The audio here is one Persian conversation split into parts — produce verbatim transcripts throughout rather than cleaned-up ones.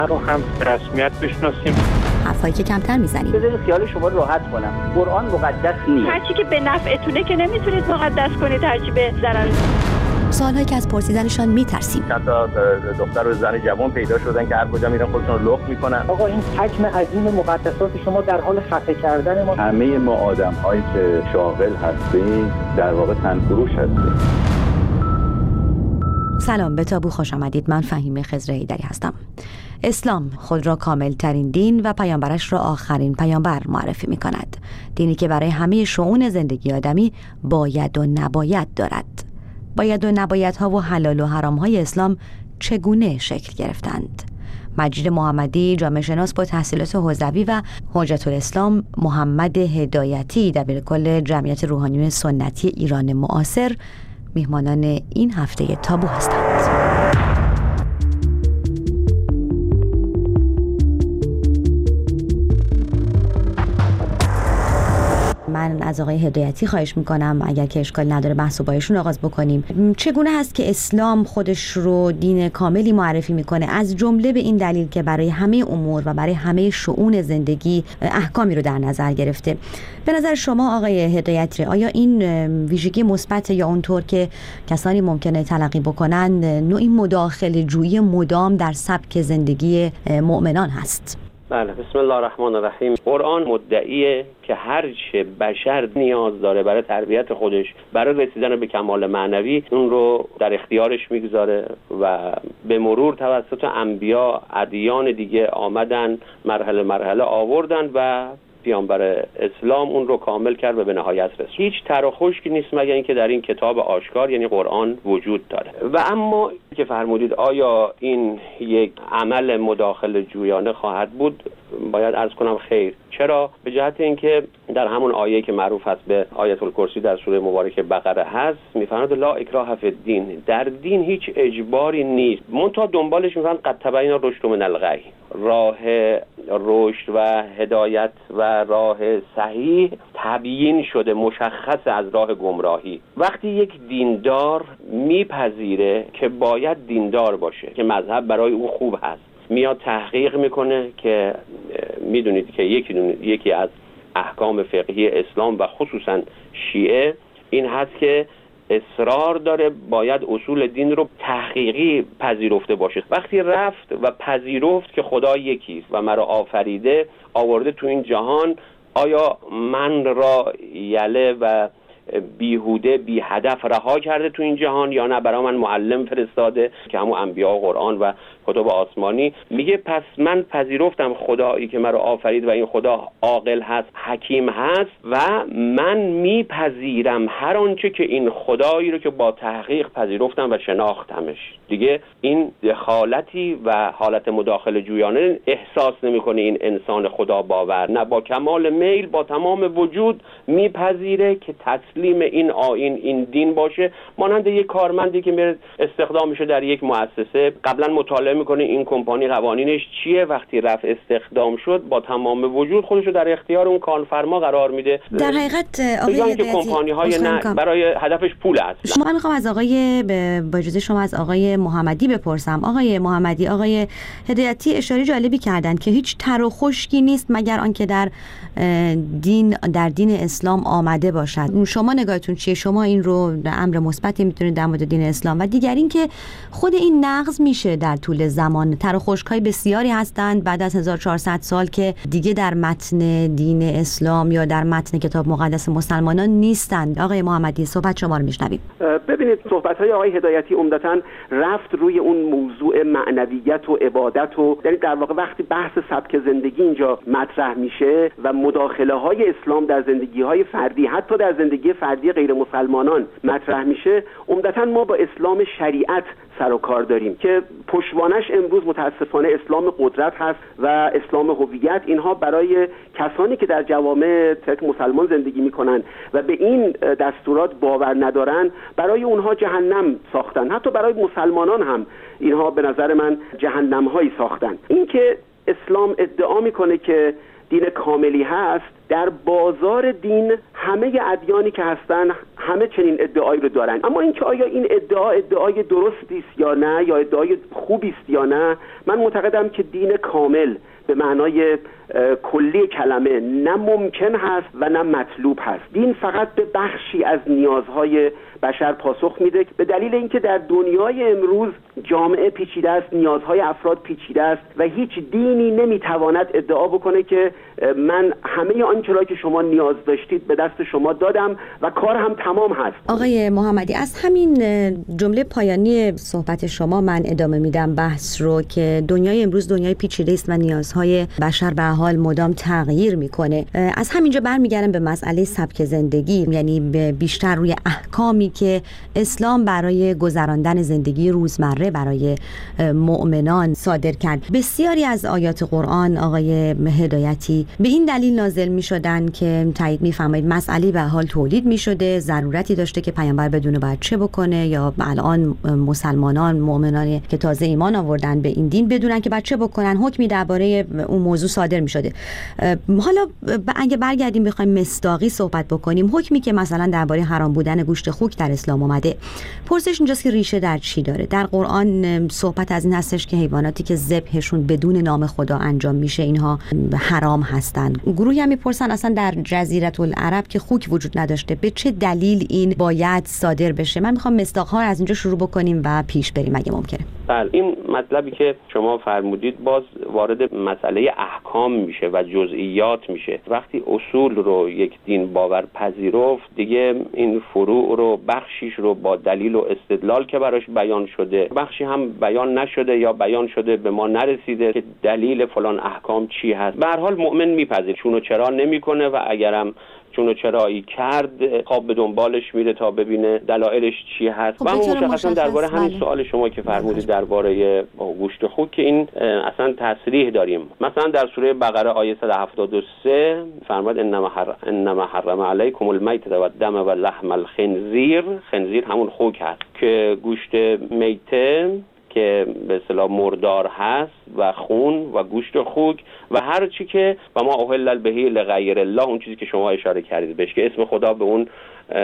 رو هم به رسمیت بشناسیم. حرفایی که کمتر میزنیم. بذارید خیال شما راحت کنم. قرآن مقدس نیست. هرچی که به نفعتونه که نمیتونید مقدس کنید، هرچی به ضرر. سوالایی که از پرسیدنشان میترسیم. چند تا دختر و زن جوان پیدا شدن که هر کجا میرن خودشون رو لخت میکنن. آقا این حجم عظیم مقدسات شما در حال خفه کردن ما. همه ما آدم‌هایی که شاغل هستیم در واقع تنفروش هستیم. سلام، به تابو خوش آمدید. من فهیمه خضر حیدری هستم. اسلام خود را کامل ترین دین و پیامبرش را آخرین پیامبر معرفی می کند. دینی که برای همه شئون زندگی آدمی باید و نباید دارد. باید و نبایدها و حلال و حرام های اسلام چگونه شکل گرفتند؟ مجید محمدی، جامعه شناس با تحصیلات حوزوی و حجت الاسلام محمد هدایتی، دبیرکل جمعیت روحانیون سنتی ایران معاصر، میهمانان این هفته تابو هستند. من از آقای هدایتی خواهش میکنم اگر که اشکال نداره بحثو با ایشون آغاز بکنیم. چگونه هست که اسلام خودش رو دین کاملی معرفی میکنه، از جمله به این دلیل که برای همه امور و برای همه شئون زندگی احکامی رو در نظر گرفته؟ به نظر شما آقای هدایتی، آیا این ویژگی مثبت یا اونطور که کسانی ممکنه تلقی بکنن نوعی مداخله جویی مدام در سبک زندگی مؤمنان هست؟ بله، بسم الله الرحمن الرحیم. قرآن مدعیه که هر چه بشر نیاز داره برای تربیت خودش، برای رسیدن به کمال معنوی، اون رو در اختیارش میگذاره و به مرور توسط انبیا ادیان دیگه آمدن، مرحله مرحله آوردن و پیامبر اسلام اون رو کامل کرد و به نهایت رسید. هیچ تر و خشکی نیست مگر اینکه در این کتاب آشکار یعنی قرآن وجود داره. و اما که فرمودید آیا این یک عمل مداخله جویانه خواهد بود؟ باید عرض کنم خیر. چرا؟ به جهت اینکه در همون آیه که معروف هست به آیت الکرسی در سوره مبارکه بقره هست، میفرماد لا اکراه فی الدین، در دین هیچ اجباری نیست، منتها دنبالش میفرماد قد تبین الرشد من الغی، راه رشد و هدایت و راه صحیح تبیین شده، مشخص از راه گمراهی. وقتی یک دیندار میپذیره که باید دیندار باشه، که مذهب برای او خوب هست، میاد تحقیق میکنه که میدونید که یکی یکی از احکام فقهی اسلام و خصوصا شیعه این هست که اصرار داره باید اصول دین رو تحقیقی پذیرفته باشه. وقتی رفت و پذیرفت که خدا یکیست و مرا آفریده، آورده تو این جهان، آیا من را یله و بیهوده بی هدف رها کرده تو این جهان یا نه برای من معلم فرستاده که همون انبیا و قرآن و کتب آسمانی؟ میگه پس من پذیرفتم خدایی که مرا آفرید و این خدا عاقل هست، حکیم هست و من میپذیرم هر آنچه که این خدایی رو که با تحقیق پذیرفتم و شناختمش. دیگه این دخالتی و حالت مداخله جویانه احساس نمیکنه این انسان خدا باور، نه، با کمال میل با تمام وجود میپذیره که تسلیم این آیین این دین باشه. مانند یک کارمندی که میره استخدام میشه در یک مؤسسه، قبلا مطالعه میکنه این کمپانی قوانینش چیه، وقتی رفت استخدام شد با تمام وجود خودش رو در اختیار اون کارفرما قرار میده. در حقیقت آقای هدایتی کمپانی های نه برای هدفش پول است. شما میخوام از آقای با اجازه شما از آقای محمدی بپرسم. آقای محمدی، آقای هدایتی اشاره جالبی کردند که هیچ تر و خشکی نیست مگر آنکه در دین در دین اسلام آمده باشد. شما نگاهتون چیه؟ شما این رو امر مثبتی میتونید در مورد دین اسلام و دیگر این که خود این نقض میشه در طول زمان. تر و خشک‌های بسیاری هستند بعد از هزار و چهارصد سال که دیگه در متن دین اسلام یا در متن کتاب مقدس مسلمانان نیستند. آقای محمدی، صحبت شما رو میشنویم. ببینید صحبت‌های آقای هدایتی عمدتاً رفت روی اون موضوع معنویت و عبادت و یعنی در واقع وقتی بحث سبک زندگی اینجا مطرح میشه و مداخله‌های اسلام در زندگی‌های فردی، حتی در زندگی فردی غیر مسلمانان مطرح میشه، عمدتاً ما با اسلام شریعت سر و کار داریم که پشتوانش امروز متاسفانه اسلام قدرت هست و اسلام هویت. اینها برای کسانی که در جوامع تک مسلمان زندگی میکنن و به این دستورات باور ندارن، برای اونها جهنم ساختن. حتی برای مسلمانان هم اینها به نظر من جهنم‌هایی ساختن. این که اسلام ادعا میکنه که دین کاملی هست، در بازار دین همه ادیانی که هستن همه چنین ادعایی رو دارن. اما اینکه آیا این ادعا ادعای درستی است یا نه، یا ادعای خوبی است یا نه، من معتقدم که دین کامل به معنای کلی کلمه نه ممکن هست و نه مطلوب هست. دین فقط به بخشی از نیازهای بشر پاسخ میده، به دلیل اینکه در دنیای امروز جامعه پیچیده است، نیازهای افراد پیچیده است و هیچ دینی نمیتواند ادعا بکنه که من همه آنچه را که شما نیاز داشتید به دست شما دادم و کار هم تمام هست. آقای محمدی، از همین جمله پایانی صحبت شما من ادامه میدم بحث رو که دنیای امروز دنیای پیچیده است و نیازهای بشر به حال مدام تغییر میکنه. از همینجا برمیگردم به مسئله سبک زندگی، یعنی بیشتر روی احکامی که اسلام برای گذراندن زندگی روزمره برای مؤمنان صادر کرد. بسیاری از آیات قرآن آقای هدایتی به این دلیل نازل می شدن که تایید می فرمایید مسئله به حال تولید می شده، ضرورتی داشته که پیامبر بدونه باید چه بکنه، یا الان مسلمانان مؤمنان که تازه ایمان آوردن به این دین بدونن که باید چه بکنن، حکمی درباره اون موضوع صادر می شده. حالا اگه برگردیم بخوایم مصداقی صحبت بکنیم، حکمی که مثلا درباره حرام بودن گوشت خوک در اسلام اومده، پرسش اینجاست که ریشه در چی داره؟ در قرآن صحبت از این هستش که حیواناتی که ذبحشون بدون نام خدا انجام میشه اینها حرام هستن. گروهی هم میپرسن اصلا در جزیره العرب که خوک وجود نداشته، به چه دلیل این باید صادر بشه؟ من میخوام مصداق‌ها رو از اینجا شروع بکنیم و پیش بریم اگه ممکنه. بله، این مطلبی که شما فرمودید باز وارد مسئله احکام میشه و جزئیات میشه. وقتی اصول رو یک دین باور پذیرفت، دیگه این فروع رو بخشیش رو با دلیل و استدلال که براش بیان شده، بخشی هم بیان نشده یا بیان شده به ما نرسیده که دلیل فلان احکام چی هست، به هر حال مؤمن میپذیره، چون و چرا نمیکنه و اگرم چون و چرایی کرد خواب به دنبالش میره تا ببینه دلایلش چی هست. خب و مشخصا مشخص درباره همین بله. سوال شما که فرمودید درباره گوشت خوک که این اصلا تصریح داریم. مثلا در سوره بقره آیه صد و هفتاد و سه فرمود انما حرم انما حرم علیکم المیتة و الدم و لحم الخنزیر. خنزیر همون خوک هست که گوشت میته که به اصطلاح مردار هست و خون و گوشت خوک و هر چی که و ما اهل به لغیر الله، اون چیزی که شما اشاره کردید بهش که اسم خدا به اون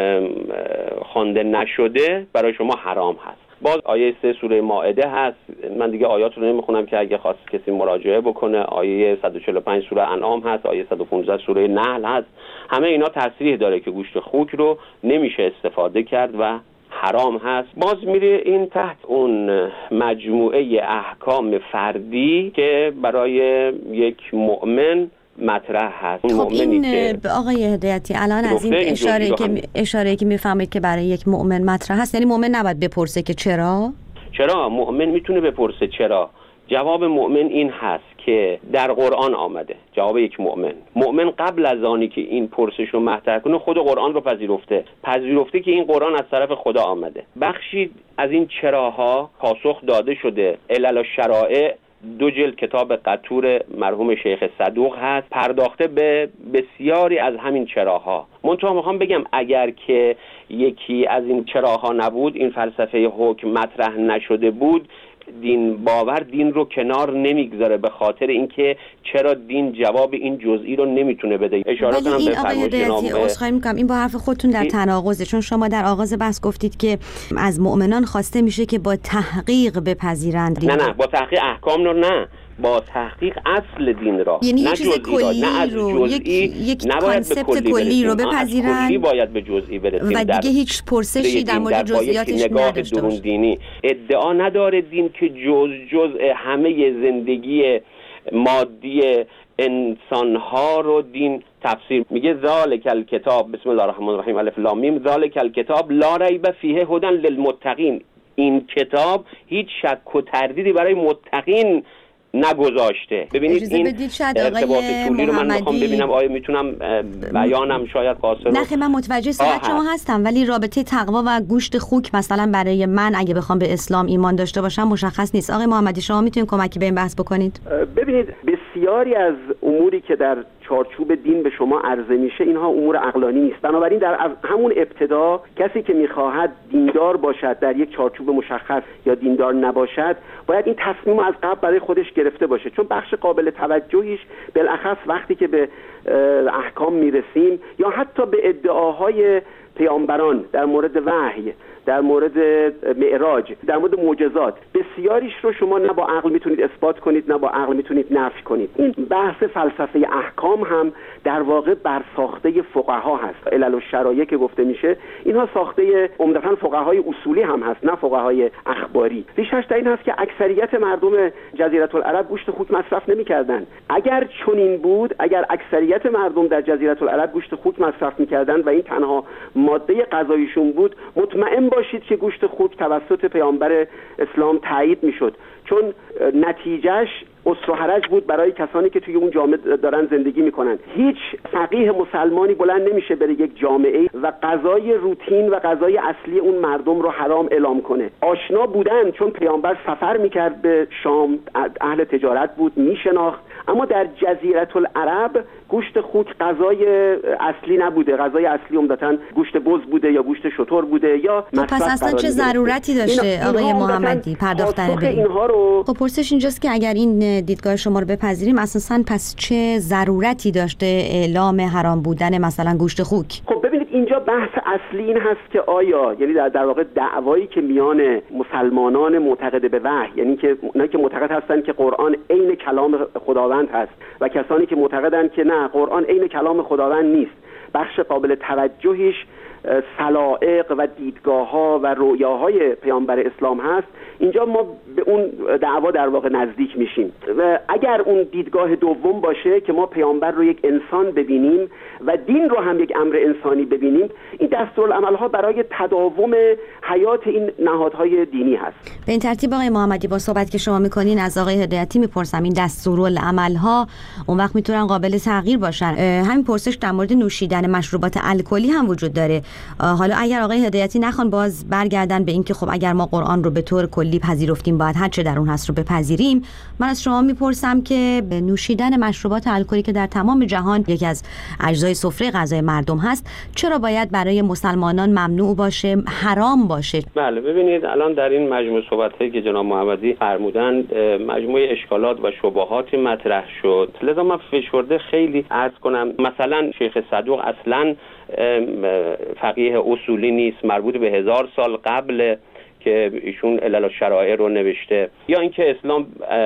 خوانده نشده، برای شما حرام هست. باز آیه سه سوره مائده هست، من دیگه آیات رو نمیخونم که اگه خواست کسی مراجعه بکنه. آیه صد و چهل و پنج سوره انعام هست، آیه صد و پانزده سوره نحل هست. همه اینا تصریح داره که گوشت خوک رو نمیشه استفاده کرد و حرام هست. باز میره این تحت اون مجموعه احکام فردی که برای یک مؤمن مطرح هست. خب این آقای هدایتی الان از این اشاره که اشاره که میفهمید که برای یک مؤمن مطرح هست، یعنی مؤمن نباید بپرسه که چرا؟ چرا؟ مؤمن میتونه بپرسه چرا. جواب مؤمن این هست که در قرآن آمده. جواب یک مؤمن مؤمن قبل از آنی که این پرسش رو مطرح کنه خود قرآن رو پذیرفته پذیرفته که این قرآن از طرف خدا آمده. بخشی از این چراها پاسخ داده شده. علل و شرائع دو جلد کتاب قطور مرحوم شیخ صدوق هست، پرداخته به بسیاری از همین چراها. منتها میخوام بگم اگر که یکی از این چراها نبود، این فلسفه حکم مطرح نشده بود، دین باور دین رو کنار نمیگذاره، به خاطر اینکه چرا دین جواب این جزئی رو نمیتونه بده. اشاره کنم به فرمایش جناب عذرخواهی میکنم، این با حرف خودتون در تناقضه، چون شما در آغاز بحث گفتید که از مؤمنان خواسته میشه که با تحقیق بپذیرند. نه نه با تحقیق احکام رو نه، با تحقیق اصل دین را، یعنی نه چیز کلی رو، یک یک کانسپت کلی رو بپذیرن، کلی باید به جزئی برسیم و دیگه هیچ پرسشی در مورد جزئیاتش نداشته باشه. دینی ادعا نداره دین که جز جزء همه زندگی مادی انسان‌ها رو دین تفسیر میگه. ذالک الکتاب بسم الله الرحمن الرحیم الف لام میم ذالک الکتاب لا ریب فیه هدی للمتقین. این کتاب هیچ شک و تردیدی برای متقین نگذاشته. ببینید این ارتباط طولی رو من میخوام ببینم آیا میتونم بیانم شاید قاصر. نه من متوجه صحبت شما هستم، ولی رابطه تقوا و گوشت خوک مثلا برای من اگه بخوام به اسلام ایمان داشته باشم مشخص نیست. آقای محمدی شما میتونید کمکی به این بحث بکنید؟ ببینید بسیاری از اموری که در چارچوب دین به شما عرضه میشه اینها امور عقلانی نیست. بنابراین در همون ابتدا کسی که میخواهد دیندار باشد در یک چارچوب مشخص یا دیندار نباشد باید این تصمیم از قبل برای خودش گرفته باشه، چون بخش قابل توجهیش بالاخص وقتی که به احکام میرسیم یا حتی به ادعاهای پیامبران در مورد وحی، در مورد معراج، در مورد معجزات، بسیاریش رو شما نه با عقل میتونید اثبات کنید نه با عقل میتونید نفی کنید. این بحث فلسفه احکام هم در واقع بر ساخته فقها هست. علل و شرایع که گفته میشه اینها ساخته عمدتاً فقهای اصولی هم هست نه فقهای اخباری. ریشش در این هست که اکثریت مردم جزیره العرب گوشت خوک مصرف نمیکردن. اگر چنین بود، اگر اکثریت مردم در جزیره العرب گوشت خوک مصرف میکردن و این تنها ماده غذاییشون بود، مطمئن باشید که گوشت خوک توسط پیامبر اسلام تایید میشد، چون نتیجهش اسر و حرج بود برای کسانی که توی اون جامعه دارن زندگی میکنن. هیچ فقیه مسلمانی بلند نمیشه بره یک جامعه و غذای روتین و غذای اصلی اون مردم رو حرام اعلام کنه. آشنا بودن، چون پیامبر سفر میکرد به شام، اهل تجارت بود، میشناخت. اما در جزیره العرب گوشت خوک غذای اصلی نبوده. غذای اصلی عمدتاً گوشت بز بوده یا گوشت شتر بوده یا پس اصلا چه ضرورتی داشته این آقای محمدی پرداختن به اینها رو؟ خب پرسش اینجاست که اگر این دیدگاه شما رو بپذیریم اساساً پس چه ضرورتی داشته اعلام حرام بودن مثلا گوشت خوک؟ خب ببینید اینجا بحث اصلی این هست که آیا، یعنی در, در واقع دعوایی که میان مسلمانان معتقد به وحی، یعنی که اونایی که معتقد هستن که قرآن عین کلام خداوند هست و کسانی که معتقدن که نه قرآن عین کلام خداوند نیست، بخش قابل توجهیش سلائق و دیدگاه‌ها و رؤیاهای پیامبر اسلام هست. اینجا ما به اون دعوا در واقع نزدیک میشیم و اگر اون دیدگاه دوم باشه که ما پیامبر رو یک انسان ببینیم و دین رو هم یک امر انسانی ببینیم، این دستورالعمل‌ها برای تداوم حیات این نهادهای دینی هست. به این ترتیب آقای محمدی با صحبت که شما میکنین از آقای هدایتی میپرسم این دستورالعمل‌ها اون وقت میتونن قابل تغییر باشن. همین پرسش در مورد نوشیدن مشروبات الکلی هم وجود داره. حالا اگر آقای هدایتی نخوان باز برگردن به اینکه خب اگر ما قرآن رو به طور کلی پذیرفتیم باید هر چه در اون هست رو بپذیریم، من از شما میپرسم که به نوشیدن مشروبات الکلی که در تمام جهان یکی از اجزای سفره غذای مردم هست، چرا باید برای مسلمانان ممنوع باشه، حرام باشه؟ بله ببینید الان در این مجموعه صحبت‌هایی که جناب محمدی فرمودند مجموعه اشکالات و شبهاتی مطرح شد، لذا من فشرده خیلی عرض کنم. مثلا شیخ صدوق اصلا فقیه اصولی نیست، مربوط به هزار سال قبل که ایشون علل و شرایع رو نوشته، یا اینکه اسلام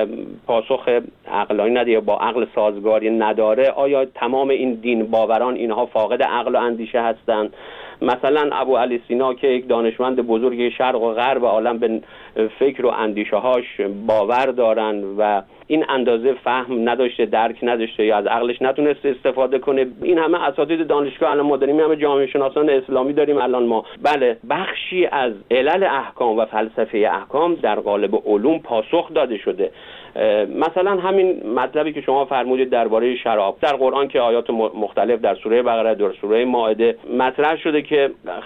پاسخ عقلانی نده یا با عقل سازگاری نداره. آیا تمام این دین باوران اینها فاقد عقل و اندیشه هستند؟ مثلا ابو علی سینا که یک دانشمند بزرگ شرق و غرب عالم به فکر و اندیشه هاش باور دارن و این اندازه فهم نداشته، درک نداشته یا از عقلش نتونسته استفاده کنه. این همه اساتید دانشگاه الان ما داریم، همه جامعه شناسان اسلامی داریم الان ما. بله بخشی از علل احکام و فلسفه احکام در قالب علوم پاسخ داده شده. مثلا همین مطلبی که شما فرمودید درباره شراب در قرآن که آیات مختلف در سوره بقره، در سوره مائده مطرح شده که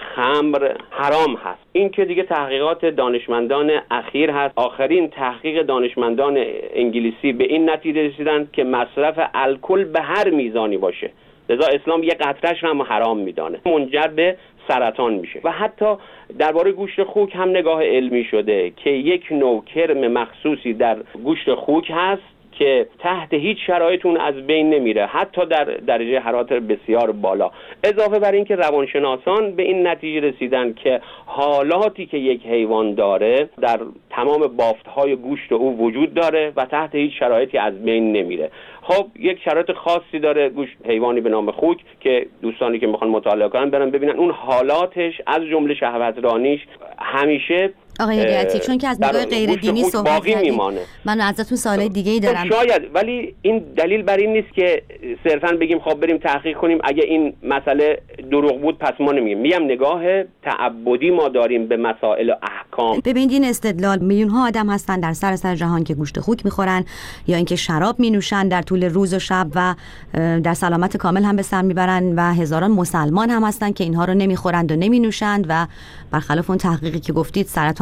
خمر حرام هست. این که دیگه تحقیقات دانشمندان اخیر هست. آخرین تحقیق دانشمندان انگلیسی به این نتیجه رسیدن که مصرف الکل به هر میزانی باشه، لذا اسلام یک قطره‌اش هم حرام میدانه، منجر به سرطان میشه. و حتی درباره گوشت خوک هم نگاه علمی شده که یک نوع کرم مخصوصی در گوشت خوک هست که تحت هیچ شرایط اون از بین نمیره، حتی در درجه حرارت بسیار بالا. اضافه بر این که روانشناسان به این نتیجه رسیدن که حالاتی که یک حیوان داره در تمام بافت‌های گوشت او وجود داره و تحت هیچ شرایطی از بین نمیره. خب یک شرایط خاصی داره گوشت حیوانی به نام خوک که دوستانی که میخوان مطالعه کنن برن ببینن اون حالاتش از جمله شهوترانیش همیشه آقای هدایتی چون که از نگاه غیر دینی صحبت کردیم، من ازتون سوال دیگه ای دارم. شاید، ولی این دلیل بر این نیست که صرفا بگیم خب بریم تحقیق کنیم اگه این مسئله دروغ بود پس ما نمیگیم. میگم نگاه تعبدی ما داریم به مسائل و احکام. ببینید این استدلال، میلیون ها آدم هستن در سراسر جهان که گوشت خوک میخورن یا اینکه شراب مینوشن در طول روز و شب و در سلامت کامل هم به سر میبرن و هزاران مسلمان هم هستن که اینها رو نمیخورند و نمینوشند و برخلاف اون تحقیقی که گفتید سرطان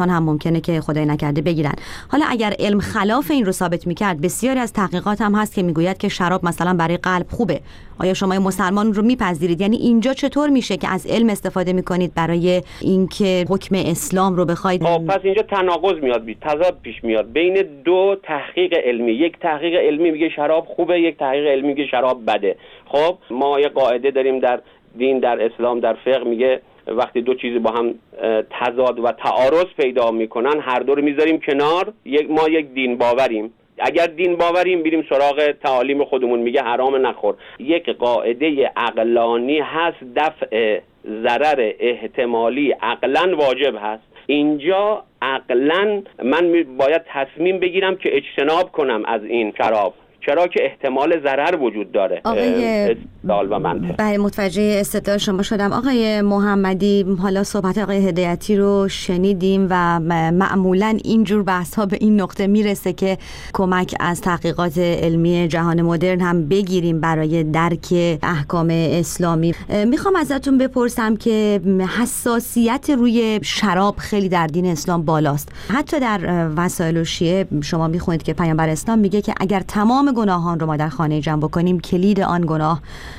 کودکان هم ممکنه که خدای نکرده بگیرن. حالا اگر علم خلاف این رو ثابت میکرد، بسیاری از تحقیقات هم هست که میگوید که شراب مثلا برای قلب خوبه. آیا شما مسلمان رو میپذیرید؟ یعنی اینجا چطور میشه که از علم استفاده میکنید برای اینکه حکم اسلام رو بخواید؟ خب پس اینجا تناقض میاد، تضاد پیش میاد بین دو تحقیق علمی. یک تحقیق علمی میگه شراب خوبه، یک تحقیق علمی میگه شراب بده. خب ما یه قاعده داریم در دین، در اسلام، در فقه، میگه وقتی دو چیزی با هم تضاد و تعارض پیدا میکنن هر دو رو میذاریم کنار. یک ما یک دین باوریم، اگر دین باوریم بریم سراغ تعالیم خودمون، میگه حرام نخور. یک قاعده عقلانی هست، دفع ضرر احتمالی عقلن واجب هست. اینجا عقلن من باید تصمیم بگیرم که اجتناب کنم از این شراب، چرا که احتمال ضرر وجود داره. آقای استدلال و منطق. بله متوجه استدلال شما شدم. آقای محمدی، حالا صحبت آقای هدایتی رو شنیدیم و معمولا اینجور بحث ها به این نقطه میرسه که کمک از تحقیقات علمی جهان مدرن هم بگیریم برای درک احکام اسلامی. میخوام ازتون بپرسم که حساسیت روی شراب خیلی در دین اسلام بالاست. حتی در وسائل شیعه شما میخونید که پیامبر اسلام میگه که اگر تمام گناهان رو ما در خانه جمع بکنیم کلید آن گناه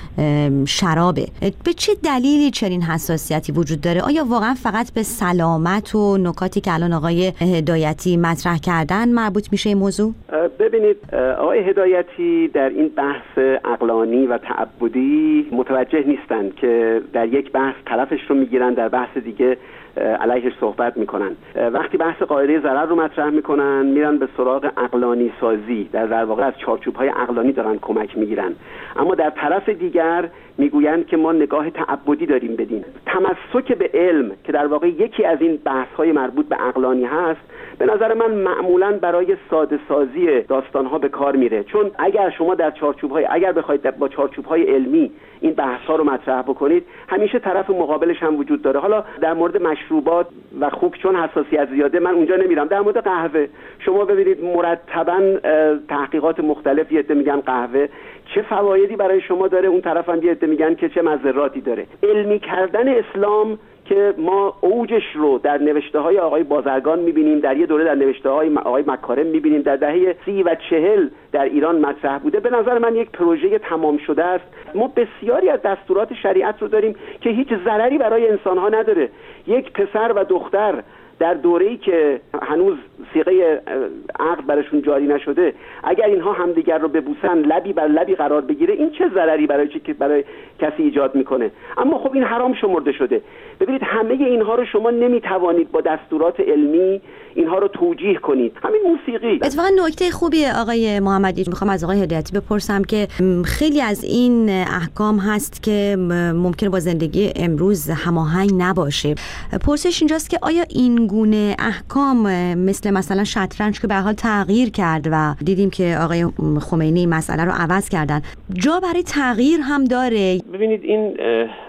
شرابه. به چه دلیلی چنین حساسیتی وجود داره؟ آیا واقعا فقط به سلامت و نکاتی که الان آقای هدایتی مطرح کردن مربوط میشه این موضوع؟ ببینید آقای هدایتی در این بحث عقلانی و تعبدی متوجه نیستند که در یک بحث طرفش رو میگیرن، در بحث دیگه علیهش صحبت میکنن. وقتی بحث قاعده ضرر رو مطرح میکنن میرن به سراغ عقلانی سازی، در در واقع از چارچوب‌های عقلانی دارن کمک میگیرن. اما در طرف دیگر میگویند که ما نگاه تعبدی داریم بدیم. تمسک به علم که در واقع یکی از این بحث‌های مربوط به عقلانی هست، به نظر من معمولاً برای ساده سازی داستان‌ها به کار میره. چون اگر شما در چارچوب‌های اگر بخواید با چارچوب‌های علمی این بحث‌ها رو مطرح بکنید، همیشه طرف مقابلش هم وجود داره. حالا در مورد مشروبات و خوک چون حساسیت زیاده من اونجا نمیرم. در مورد قهوه شما ببینید مرتباً تحقیقات مختلف یه عده میگن قهوه چه فوایدی برای شما داره، اون طرف هم یه عده میگن که چه مضراتی داره. علمی کردن اسلام که ما اوجش رو در نوشته های آقای بازرگان میبینیم، در یه دوره در نوشته های آقای مکارم میبینیم، در دهه سی و چهل در ایران مطرح بوده. به نظر من یک پروژه تمام شده است. ما بسیاری از دستورات شریعت رو داریم که هیچ ضرری برای انسانها نداره. یک پسر و دختر در دوره‌ای که هنوز صیغه عقد برشون جاری نشده، اگر اینها همدیگر رو ببوسن، لبی بر لبی قرار بگیره، این چه ضرری برای چه برای کسی ایجاد میکنه؟ اما خب این حرام شمرده شده. ببینید همه اینها رو شما نمیتوانید با دستورات علمی اینها رو توجیه کنید. همین موسیقی اتفاقا نکته خوبیه آقای محمدی. میخوام از آقای هدایتی بپرسم که خیلی از این احکام هست که ممکن با زندگی امروز هماهنگ نباشه. پرسش اینجاست که آیا این گونه احکام مثل مثلا شطرنج که به هر حال تغییر کرد و دیدیم که آقای خمینی مسئله رو عوض کردن، جا برای تغییر هم داره؟ ببینید این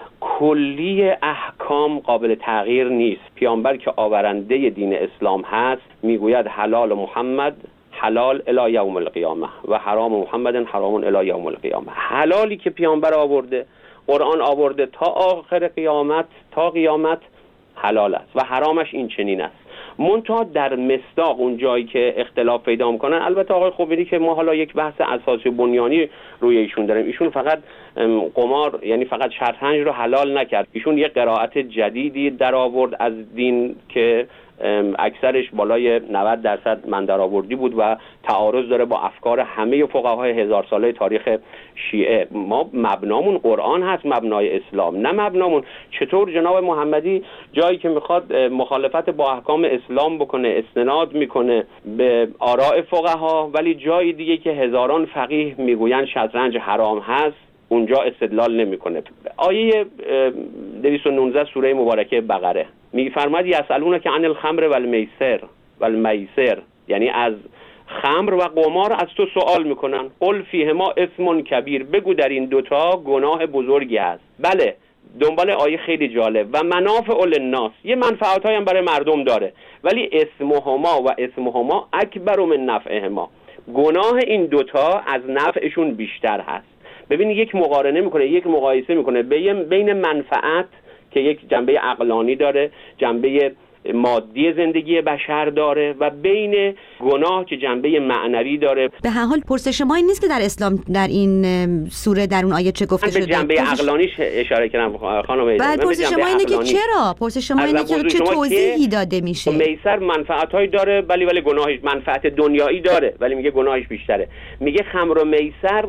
کلی احکام قابل تغییر نیست. پیامبر که آورنده دین اسلام هست میگوید حلال محمد حلال الی یوم القیامه و حرام محمد حرام الی یوم القیامه. حلالی که پیامبر آورده، قرآن آورده، تا آخر قیامت تا قیامت حلال است و حرامش این چنین است. منتها در مصداق اون جایی که اختلاف پیدا میکنن، البته آقای خمینی که ما حالا یک بحث اساسی و بنیانی روی ایشون داریم، ایشون فقط قمار یعنی فقط شطرنج رو حلال نکرد، ایشون یک قرائت جدیدی در آورد از دین که اکثرش بالای نود درصد من در آوردی بود و تعارض داره با افکار همه فقهای هزار ساله تاریخ شیعه. ما مبنامون قرآن هست، مبنای اسلام، نه مبنامون. چطور جناب محمدی جایی که میخواد مخالفت با احکام اسلام بکنه استناد میکنه به آراء فقها، ولی جای دیگه که هزاران فقیه میگوین شطرنج حرام هست اونجا استدلال نمیکنه. آیه دویست و نوزده سوره مبارکه بقره میفرماید یسالونک عن الخمر والمیسر والمیسر، یعنی از خمر و قمار از تو سوال میکنن. قل فیهما اسم کبیر، بگو در این دوتا گناه بزرگی هست. بله، دنبال آیه خیلی جالب و منافع للناس، یه منفعتایی هم برای مردم داره، ولی اسمهما و اسمهما اکبر من نفعهما، گناه این دوتا از نفعشون بیشتر هست. ببین یک مقارنه میکنه، یک مقایسه میکنه بین منفعت که یک جنبه عقلانی داره، جنبه مادی زندگی بشر داره و بین گناه که جنبه معنوی داره. به هر حال پرسش ما این نیست که در اسلام در این سوره در اون آیه چه گفته شده. به جنبه پرسش... عقلانیش اشاره کردم خانم. بعد پرسش ما اینه که چرا؟ پرسش ما اینه که چه توضیحی داده میشه؟ میسر منفعت‌هایی داره ولی ولی گناهش منفعت دنیایی داره ولی میگه گناهش بیشتره. میگه خمر و میسر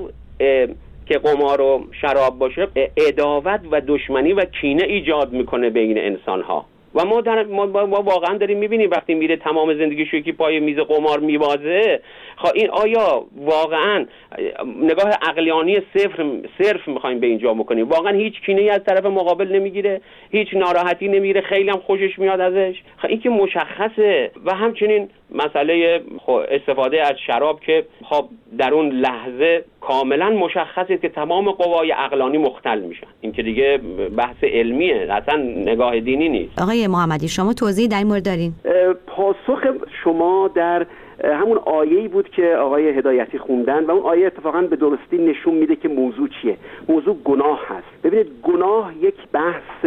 که قمار و شراب باشه عداوت و دشمنی و کینه ایجاد میکنه بین انسان‌ها و ما, در ما, ما واقعا داریم میبینیم وقتی میره تمام زندگیشو یکی پای میز قمار میبازه. خب این آیا واقعا نگاه عقلانی صفر صرف میخوایم به اینجا بکنیم؟ واقعا هیچ کینه‌ای از طرف مقابل نمیگیره، هیچ ناراحتی نمیگیره، خیلی هم خوشش میاد ازش. خب این که مشخصه. و همچنین مسئله استفاده از شراب که خب در اون لحظه کاملا مشخصه که تمام قوای عقلانی مختل میشن. این که دیگه بحث علمیه، اصلا نگاه دینی نیست. آقای محمدی شما توضیح در این مورد دارین؟ پاسخ شما در همون آیه‌ای بود که آقای هدایتی خوندن و اون آیه اتفاقا به درستی نشون میده که موضوع چیه. موضوع گناه هست. ببینید گناه یک بحث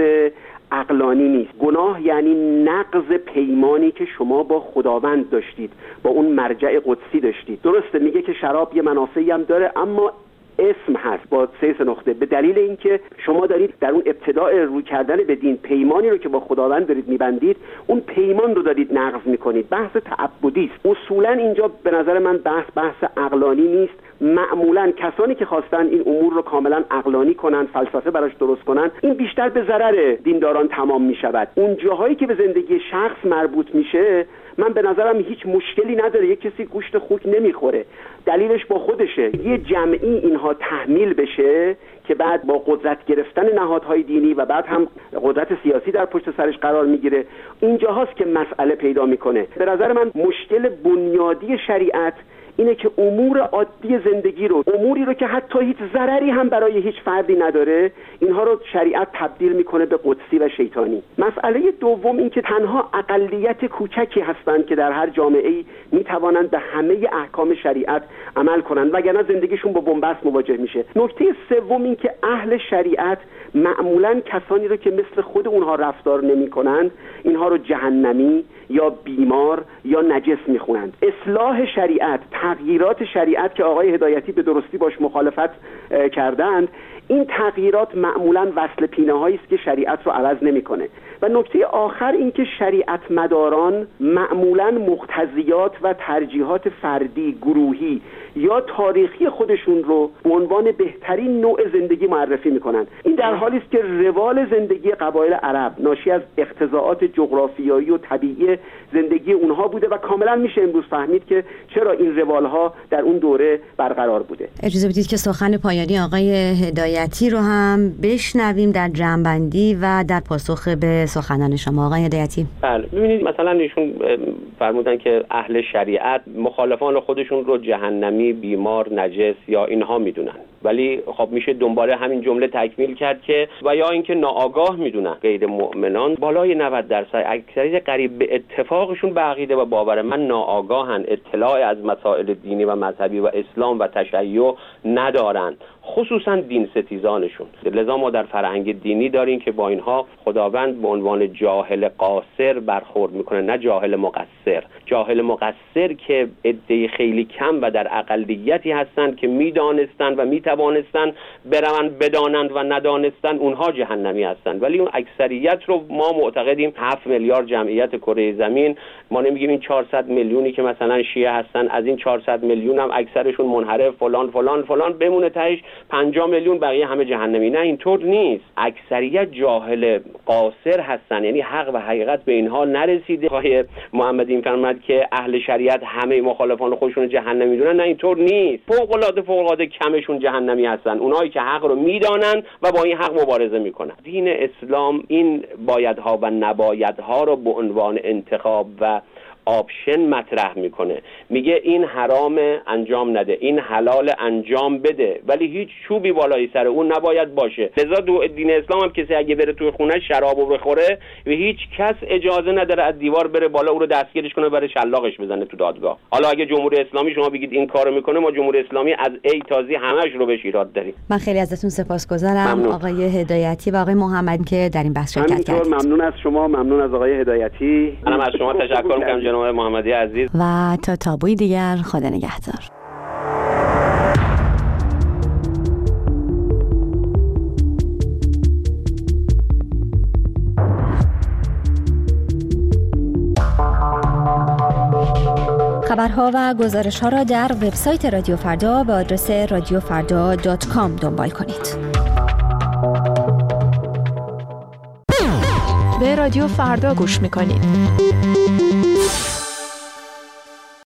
عقلانی نیست. گناه یعنی نقض پیمانی که شما با خداوند داشتید، با اون مرجع قدسی داشتید. درسته میگه که شراب یه منافعی هم داره اما اسم هست با سه نقطه، به دلیل اینکه شما دارید در اون ابتداء روی کردن به دین پیمانی رو که با خداوند دارید میبندید، اون پیمان رو دارید نقض میکنید. بحث تعبدی است. اصولا اینجا به نظر من بحث بحث عقلانی نیست. معمولا کسانی که خواستن این امور رو کاملا عقلانی کنن، فلسفه براش درست کنن، این بیشتر به ضرر دینداران تمام میشود. اون جاهایی که به زندگی شخص مربوط میشه من به نظرم هیچ مشکلی نداره. یک کسی گوشت خوک نمیخوره، دلیلش با خودشه. یه جمعی اینها تحمیل بشه که بعد با قدرت گرفتن نهادهای دینی و بعد هم قدرت سیاسی در پشت سرش قرار میگیره، اینجاهاست که مسئله پیدا میکنه. به نظر من مشکل بنیادی شریعت اینه که امور عادی زندگی رو، اموری رو که حتی هیچ ضرری هم برای هیچ فردی نداره، اینها رو شریعت تبدیل میکنه به قدسی و شیطانی. مسئله دوم این که تنها اقلیت کوچکی هستند که در هر جامعه‌ای میتوانند به همه احکام شریعت عمل کنند وگرنه زندگیشون با بنبست مواجه میشه. نکته سوم این که اهل شریعت معمولاً کسانی رو که مثل خود اونها رفتار نمی‌کنند، اینها رو جهنمی یا بیمار یا نجس میخونند. اصلاح شریعت، تغییرات شریعت که آقای هدایتی به درستی باش مخالفت کردند، این تغییرات معمولاً وصل پینه‌هایی است که شریعت رو عوض نمی‌کنه. و نکته آخر این که شریعت مداران معمولاً مقتضیات و ترجیحات فردی، گروهی یا تاریخی خودشون رو به عنوان بهترین نوع زندگی معرفی می‌کنند. این در حالی است که روال زندگی قبایل عرب ناشی از اقتضاعات جغرافیایی و طبیعی زندگی اونها بوده و کاملاً میشه امروز فهمید که چرا این روال‌ها در اون دوره برقرار بوده. اجازه بدید که سخن پایانی آقای هدایتی رو هم بشنویم در جمع‌بندی و در پاسخ به سخنان شما. آقای هدایتی. بله، ببینید مثلا ایشون فرمودن که اهل شریعت مخالفان خودشون رو جهنمی، بیمار، نجس یا اینها میدونن، ولی خب میشه دنباله همین جمله تکمیل کرد که و یا اینکه ناآگاه میدونن. غیر مؤمنان بالای نود درصد اکثریت قریب به اتفاقشون به عقیده و باور من ناآگاهن، اطلاع از مسائل دینی و مذهبی و اسلام و تشیع ندارن، خصوصا دین ستیزانشون. لذا ما در فرهنگ دینی داریم که با اینها خداوند به عنوان جاهل قاصر برخورد میکنه، نه جاهل مقصر. جاهل مقصر که عده خیلی کم و در اقلیتی هستند که میدانستند و میتوانستند برون بدانند و ندانستند، اونها جهنمی هستند. ولی اون اکثریت رو ما معتقدیم هفت میلیارد جمعیت کره زمین، ما نمیگیم این چهارصد میلیونی که مثلا شیعه هستن، از این چهارصد میلیون هم اکثرشون منحرف فلان فلان فلان بمونه تهش پنجاه میلیون بقیه همه جهنمی. نه، اینطور نیست. اکثریت جاهل قاصر هستن، یعنی حق و حقیقت به اینها نرسیده. آقای محمدی فرمود که اهل شریعت همه مخالفان خودشون جهنمی میدونن. نه، اینطور نیست. فوق العاده فوق العاده کمشون جهنمی هستن، اونایی که حق رو میدانن و با این حق مبارزه میکنن. دین اسلام این بایدها و نبایدها رو به عنوان انتخاب و آپشن مطرح میکنه، میگه این حرام انجام نده، این حلال انجام بده، ولی هیچ چوبی بالای سر اون نباید باشه. لذا دو دین اسلام هم کسی اگه بره توی خونه شرابو بخوره و هیچ کس اجازه نداره از دیوار بره بالا او رو دستگیرش کنه برای شلاقش بزنه تو دادگاه. حالا اگه جمهوری اسلامی شما بگید این کارو میکنه، ما جمهوری اسلامی از ای تا زی همش رو بهش ایراد داریم. من خیلی ازتون سپاسگزارم آقای هدایتی و آقای محمد که در این بحث شرکت کردید. ممنون از شما، ممنون از آقای هدایتی. منم از شما تشکر می‌کنم جناب محمدی عزیز. و تا تابوی دیگر، خدا نگهدار. خبرها و گزارش‌ها را در وبسایت رادیو فردا به آدرس رادیو فردا دات کام دنبال کنید. به رادیو فردا گوش می‌کنید.